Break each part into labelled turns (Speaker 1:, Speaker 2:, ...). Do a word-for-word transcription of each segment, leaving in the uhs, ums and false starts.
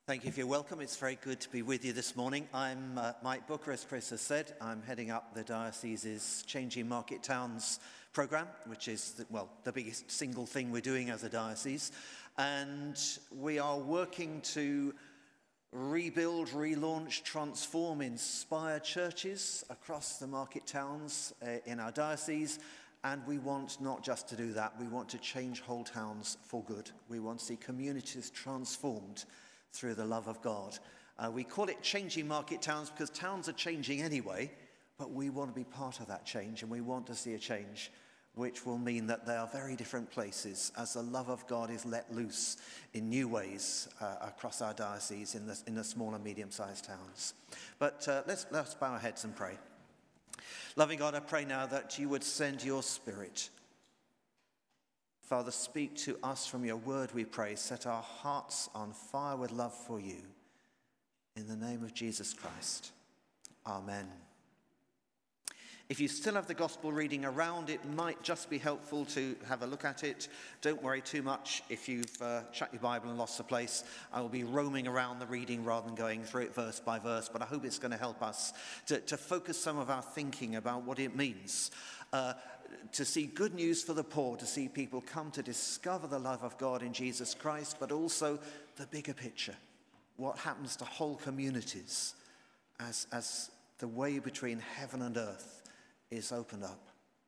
Speaker 1: Thank you for your welcome. It's very good to be with you this morning. I'm uh, Mike Booker, as Chris has said. I'm heading up the diocese's Changing Market Towns programme, which is, the, well, the biggest single thing we're doing as a diocese. And we are working to rebuild, relaunch, transform, inspire churches across the market towns uh, in our diocese. And we want not just to do that, we want to change whole towns for good. We want to see communities transformed through the love of God. Uh, we call it Changing Market Towns because towns are changing anyway, but we want to be part of that change, and we want to see a change which will mean that they are very different places as the love of God is let loose in new ways uh, across our diocese in the, in the small and medium-sized towns. But uh, let's, let's bow our heads and pray. Loving God, I pray now that you would send your Spirit. Father, speak to us from your word, we pray. Set our hearts on fire with love for you. In the name of Jesus Christ. Amen. If you still have the gospel reading around, it might just be helpful to have a look at it. Don't worry too much if you've uh, shut your Bible and lost the place. I will be roaming around the reading rather than going through it verse by verse, but I hope it's going to help us to, to focus some of our thinking about what it means. Uh, to see good news for the poor, to see people come to discover the love of God in Jesus Christ, but also the bigger picture, what happens to whole communities as, as the way between heaven and earth is opened up.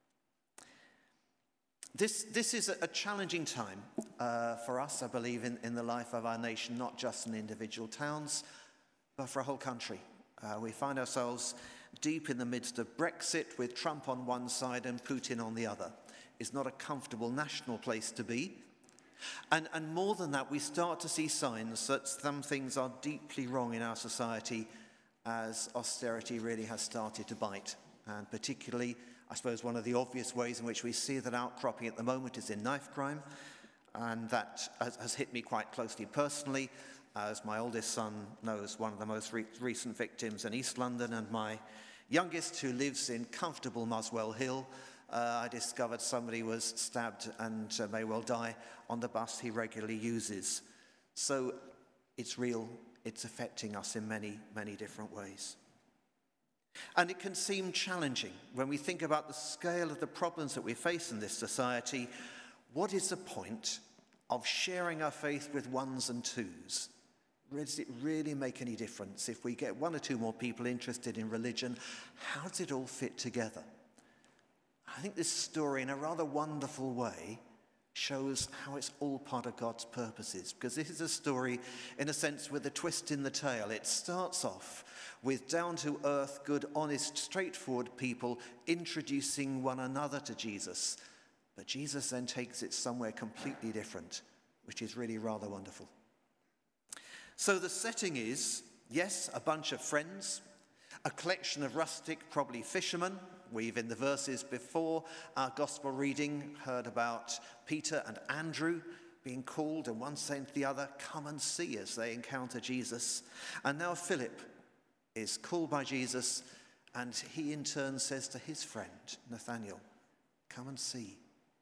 Speaker 1: This, this is a challenging time uh, for us, I believe, in, in the life of our nation, not just in individual towns, but for a whole country. Uh, we find ourselves deep in the midst of Brexit, with Trump on one side and Putin on the other. It's not a comfortable national place to be. And, and more than that, we start to see signs that some things are deeply wrong in our society as austerity really has started to bite. And particularly, I suppose, one of the obvious ways in which we see that outcropping at the moment is in knife crime. And that has, has hit me quite closely personally. As my oldest son knows, one of the most re recent victims in East London, and my youngest, who lives in comfortable Muswell Hill, uh, I discovered somebody was stabbed and uh, may well die on the bus he regularly uses. So it's real, it's affecting us in many, many different ways. And it can seem challenging when we think about the scale of the problems that we face in this society. What is the point of sharing our faith with ones and twos? Does it really make any difference if we get one or two more people interested in religion? How does it all fit together? I think this story, in a rather wonderful way, shows how it's all part of God's purposes, because this is a story, in a sense, with a twist in the tale. It starts off with down-to-earth, good, honest, straightforward people introducing one another to Jesus. But Jesus then takes it somewhere completely different, which is really rather wonderful. So the setting is, yes, a bunch of friends, a collection of rustic, probably fishermen. We've, in the verses before our gospel reading, heard about Peter and Andrew being called, and one saying to the other, come and see, as they encounter Jesus. And now Philip is called by Jesus, and he in turn says to his friend, Nathanael, come and see.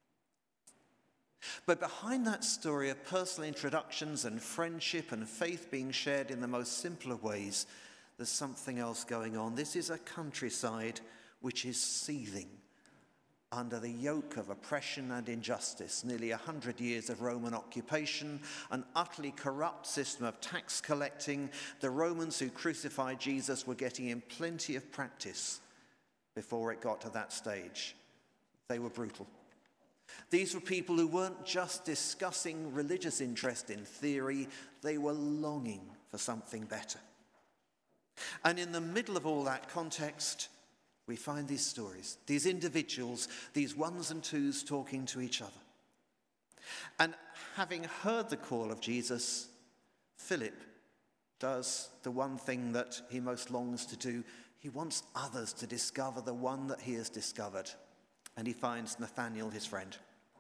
Speaker 1: But behind that story of personal introductions and friendship and faith being shared in the most simple of ways, there's something else going on. This is a countryside which is seething under the yoke of oppression and injustice. Nearly a hundred years of Roman occupation, an utterly corrupt system of tax collecting. The Romans who crucified Jesus were getting in plenty of practice before it got to that stage. They were brutal. These were people who weren't just discussing religious interest in theory, they were longing for something better. And in the middle of all that context, we find these stories, these individuals, these ones and twos talking to each other. And having heard the call of Jesus, Philip does the one thing that he most longs to do. He wants others to discover the one that he has discovered. And he finds Nathanael, his friend.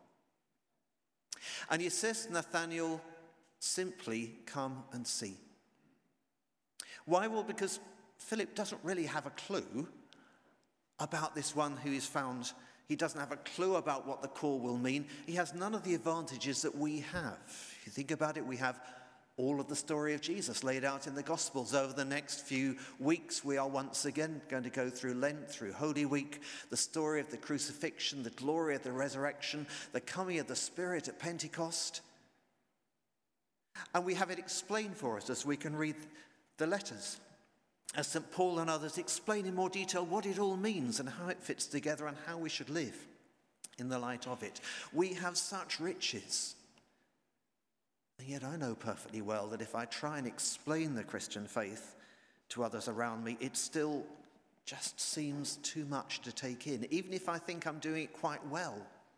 Speaker 1: And he says to Nathanael, simply come and see. Why? Well, because Philip doesn't really have a clue about this one who is found. He doesn't have a clue about what the call will mean. He has none of the advantages that we have. If you think about it, we have all of the story of Jesus laid out in the Gospels. Over the next few weeks, we are once again going to go through Lent, through Holy Week, the story of the crucifixion, the glory of the resurrection, the coming of the Spirit at Pentecost. And we have it explained for us as we can read the letters, as Saint Paul and others explain in more detail what it all means and how it fits together and how we should live in the light of it. We have such riches. And yet I know perfectly well that if I try and explain the Christian faith to others around me, it still just seems too much to take in, even if I think I'm doing it quite well.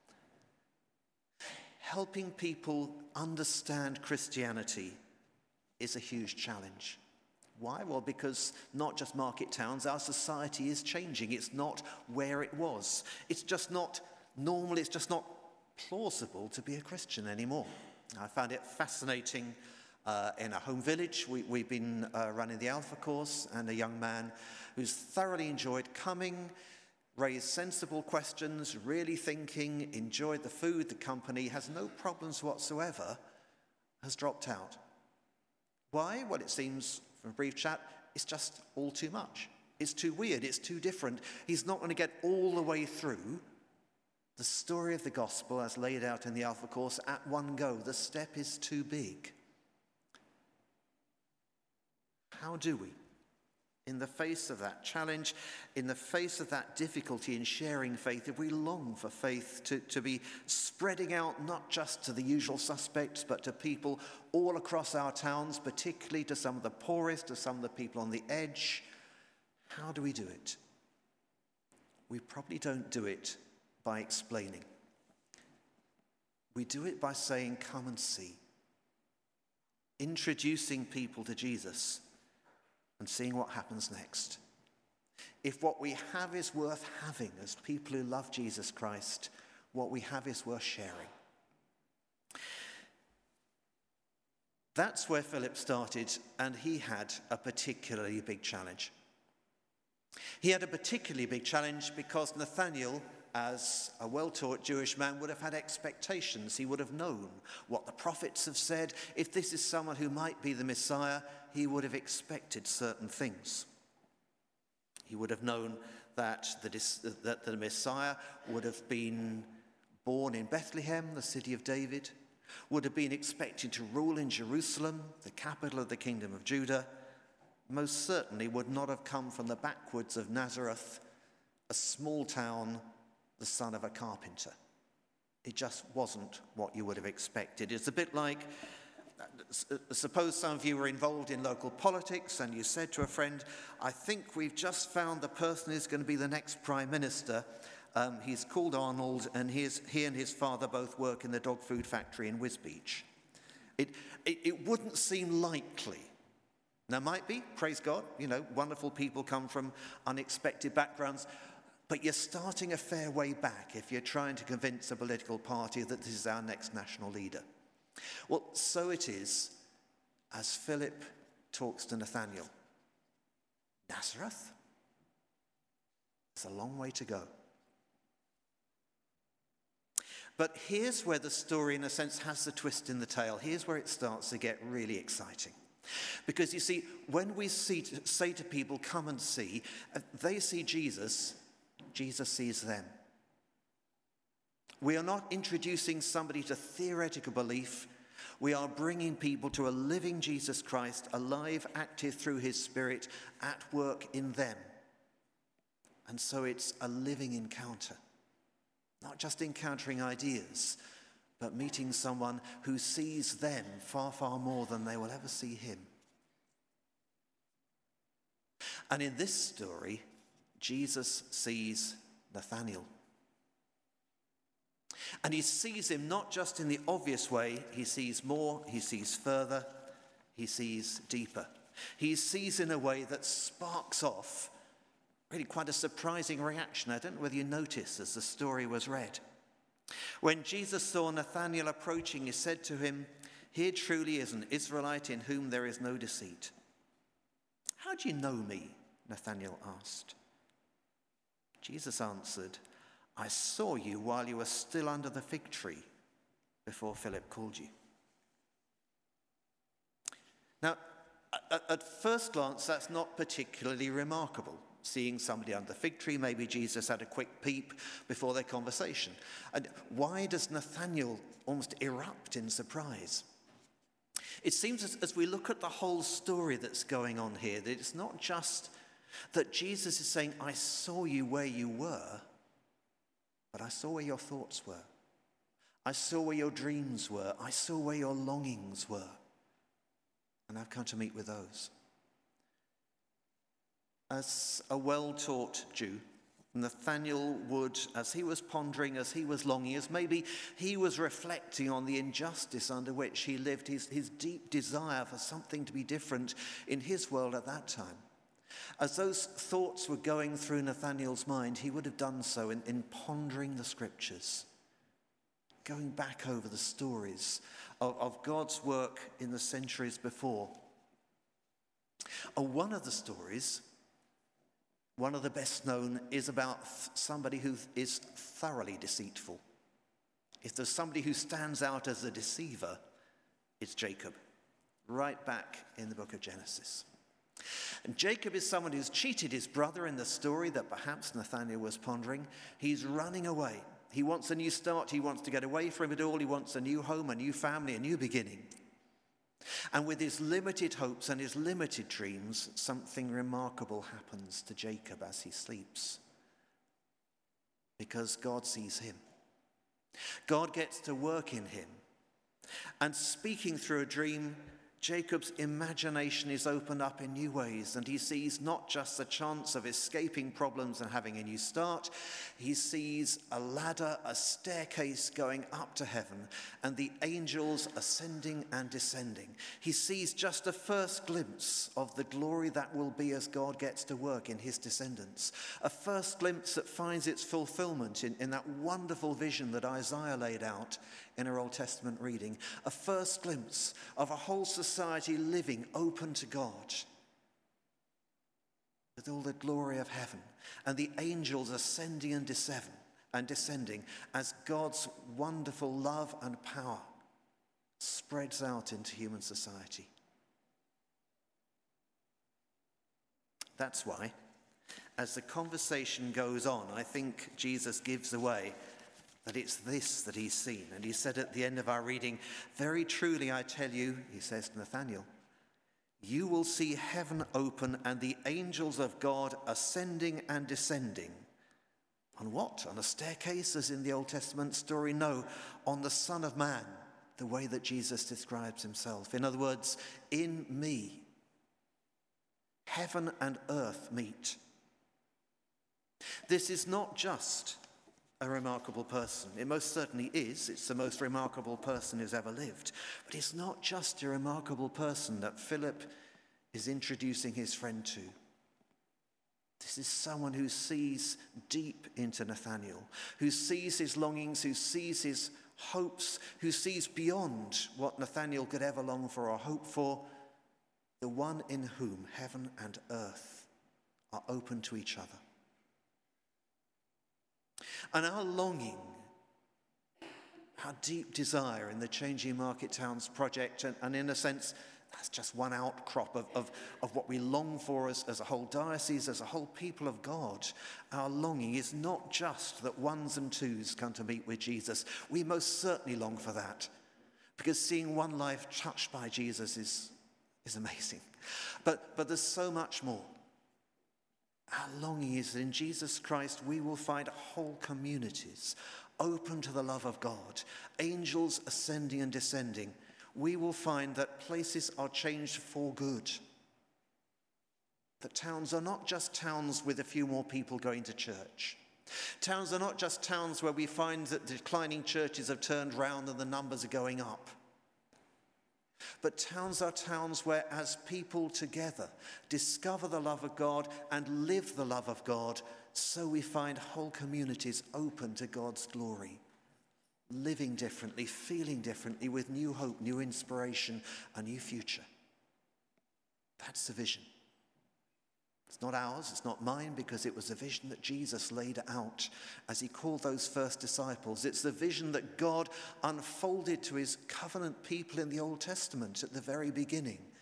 Speaker 1: Helping people understand Christianity is a huge challenge. Why? Well, because not just market towns, our society is changing. It's not where it was. It's just not normal, it's just not plausible to be a Christian anymore. I found it fascinating uh, in a home village. We, we've been uh, running the Alpha course, and a young man who's thoroughly enjoyed coming, raised sensible questions, really thinking, enjoyed the food, the company, has no problems whatsoever, has dropped out. Why? Well, it seems from a brief chat, it's just all too much. It's too weird, it's too different. He's not going to get all the way through the story of the gospel as laid out in the Alpha course at one go. The step is too big. How do we, in the face of that challenge, in the face of that difficulty in sharing faith, if we long for faith to, to be spreading out not just to the usual suspects, but to people all across our towns, particularly to some of the poorest, to some of the people on the edge, how do we do it? We probably don't do it by explaining. We do it by saying, come and see. Introducing people to Jesus and seeing what happens next. If what we have is worth having as people who love Jesus Christ, what we have is worth sharing. That's where Philip started, and he had a particularly big challenge. He had a particularly big challenge because Nathanael, as a well-taught Jewish man, would have had expectations. He would have known what the prophets have said. If this is someone who might be the Messiah, he would have expected certain things. He would have known that the, that the Messiah would have been born in Bethlehem, the city of David, would have been expected to rule in Jerusalem, the capital of the kingdom of Judah, most certainly would not have come from the backwoods of Nazareth, a small town, the son of a carpenter. It just wasn't what you would have expected. It's a bit like, suppose some of you were involved in local politics and you said to a friend, I think we've just found the person who's going to be the next prime minister. Um, he's called Arnold, and he, is, he and his father both work in the dog food factory in Wisbech. It, it, it wouldn't seem likely. Now, might be, praise God, you know, wonderful people come from unexpected backgrounds, but you're starting a fair way back if you're trying to convince a political party that this is our next national leader. Well, so it is as Philip talks to Nathanael. Nazareth? It's a long way to go. But here's where the story, in a sense, has the twist in the tail. Here's where it starts to get really exciting. Because, you see, when we see, say to people, come and see, they see Jesus, Jesus sees them. We are not introducing somebody to theoretical belief. We are bringing people to a living Jesus Christ, alive, active through his Spirit, at work in them. And so it's a living encounter. Not just encountering ideas, but meeting someone who sees them far, far more than they will ever see him. And in this story, Jesus sees Nathanael. And he sees him not just in the obvious way, he sees more, he sees further, he sees deeper. He sees in a way that sparks off really quite a surprising reaction. I don't know whether you noticed as the story was read. When Jesus saw Nathanael approaching, he said to him, "Here truly is an Israelite in whom there is no deceit." "How do you know me?" Nathanael asked. Jesus answered, "I saw you while you were still under the fig tree before Philip called you." Now, at, at first glance, that's not particularly remarkable. Seeing somebody under the fig tree, maybe Jesus had a quick peep before their conversation. And why does Nathanael almost erupt in surprise? It seems as, as we look at the whole story that's going on here, that it's not just that Jesus is saying, I saw you where you were, but I saw where your thoughts were. I saw where your dreams were. I saw where your longings were. And I've come to meet with those. As a well-taught Jew, Nathanael would, as he was pondering, as he was longing, as maybe he was reflecting on the injustice under which he lived, his, his deep desire for something to be different in his world at that time. As those thoughts were going through Nathanael's mind, he would have done so in, in pondering the scriptures, going back over the stories of, of God's work in the centuries before. Oh, one of the stories, one of the best known, is about somebody who is thoroughly deceitful. If there's somebody who stands out as a deceiver, it's Jacob, right back in the book of Genesis. And Jacob is someone who's cheated his brother in the story that perhaps Nathanael was pondering. He's running away. He wants a new start. He wants to get away from it all. He wants a new home, a new family, a new beginning. And with his limited hopes and his limited dreams, something remarkable happens to Jacob as he sleeps. Because God sees him. God gets to work in him. And speaking through a dream, Jacob's imagination is opened up in new ways, and he sees not just the chance of escaping problems and having a new start. He sees a ladder, a staircase going up to heaven, and the angels ascending and descending. He sees just a first glimpse of the glory that will be as God gets to work in his descendants. A first glimpse that finds its fulfillment in, in that wonderful vision that Isaiah laid out in our Old Testament reading. A first glimpse of a whole society living open to God, with all the glory of heaven and the angels ascending and descending and descending as God's wonderful love and power spreads out into human society. That's why, as the conversation goes on, I think Jesus gives away that it's this that he's seen. And he said at the end of our reading, very truly I tell you, he says to Nathanael, you will see heaven open and the angels of God ascending and descending. On what? On a staircase, as in the Old Testament story? No, on the Son of Man, the way that Jesus describes himself. In other words, in me, heaven and earth meet. This is not just a remarkable person. It most certainly is. It's the most remarkable person who's ever lived. But it's not just a remarkable person that Philip is introducing his friend to. This is someone who sees deep into Nathanael, who sees his longings, who sees his hopes, who sees beyond what Nathanael could ever long for or hope for, the one in whom heaven and earth are open to each other. And our longing, our deep desire in the Changing Market Towns project, and, and in a sense, that's just one outcrop of, of, of what we long for as, as a whole diocese, as a whole people of God. Our longing is not just that ones and twos come to meet with Jesus. We most certainly long for that, because seeing one life touched by Jesus is, is amazing. But, but there's so much more. Our longing is that in Jesus Christ we will find whole communities open to the love of God, angels ascending and descending. We will find that places are changed for good. That towns are not just towns with a few more people going to church. Towns are not just towns where we find that declining churches have turned round and the numbers are going up. But towns are towns where, as people together discover the love of God and live the love of God, so we find whole communities open to God's glory, living differently, feeling differently, with new hope, new inspiration, a new future. That's the vision. It's not ours, it's not mine, because it was a vision that Jesus laid out as he called those first disciples. It's the vision that God unfolded to his covenant people in the Old Testament at the very beginning,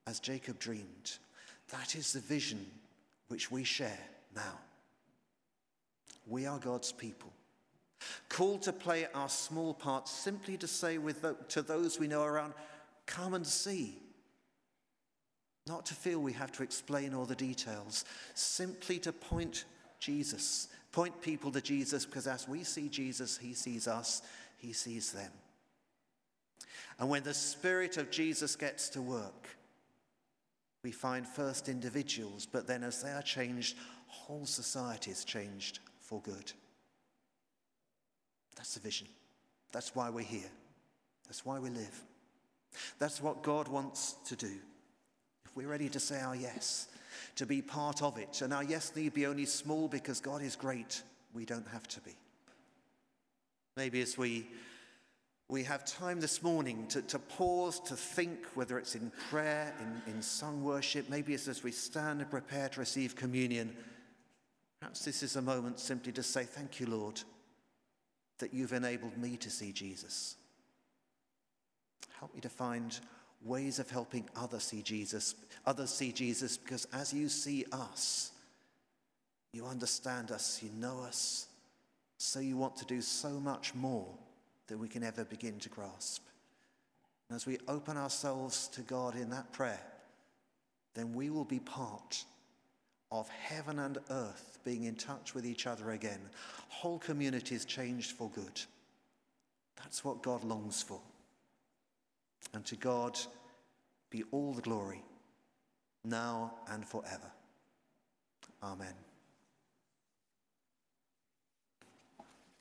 Speaker 1: as Jacob dreamed. That is the vision which we share now. We are God's people, called to play our small part, simply to say with the, to those we know around, come and see. Not to feel we have to explain all the details, simply to point Jesus, point people to Jesus, because as we see Jesus, he sees us, he sees them. And when the Spirit of Jesus gets to work, we find first individuals, but then as they are changed, whole society is changed for good. That's the vision. That's why we're here. That's why we live. That's what God wants to do. If we're ready to say our yes, to be part of it, and our yes need be only small because God is great, we don't have to be. Maybe as we We have time this morning to, to pause, to think, whether it's in prayer, in, in song worship, maybe it's as we stand and prepare to receive communion. Perhaps this is a moment simply to say, thank you, Lord, that you've enabled me to see Jesus. Help me to find ways of helping others see Jesus, others see Jesus, because as you see us, you understand us, you know us, so you want to do so much more that we can ever begin to grasp. And as we open ourselves to God in that prayer, then we will be part of heaven and earth being in touch with each other again. Whole communities changed for good. That's what God longs for. And to God be all the glory, now and forever. Amen.